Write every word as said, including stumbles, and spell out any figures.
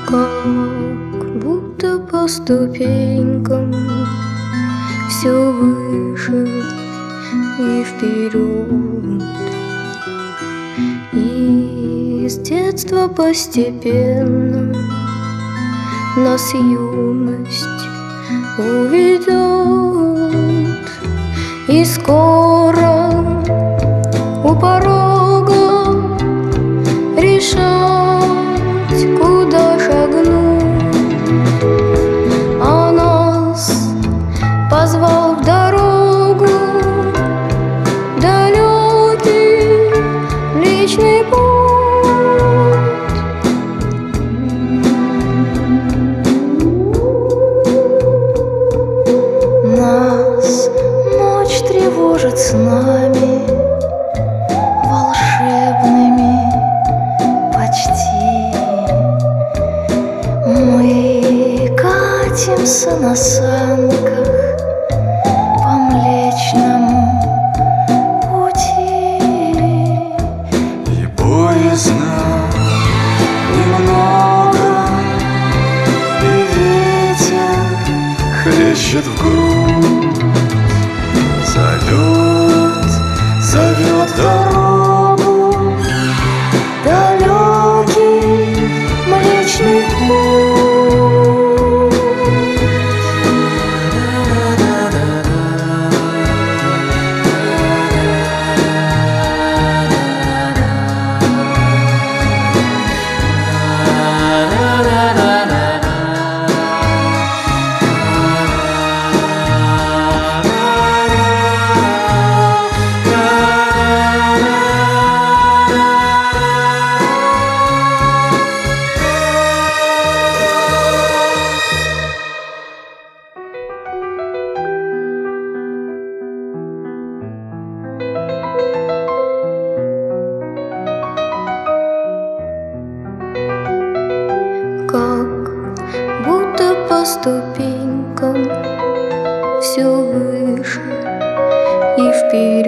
Как будто по ступенькам все выше и вперед. Из детства постепенно нас юность уведет, и скоро у порога решать, куда шагнуть. А нас позвал в дорогу далекий Млечный Путь. Нас ночь тревожит снами волшебными почти. Мы катимся на санках по Млечному Пути, и поздно немного, и ветер хлещет в грудь. Зовет, зовет дорогу Далекий Млечный Путь. Как будто по ступенькам все выше и вперед.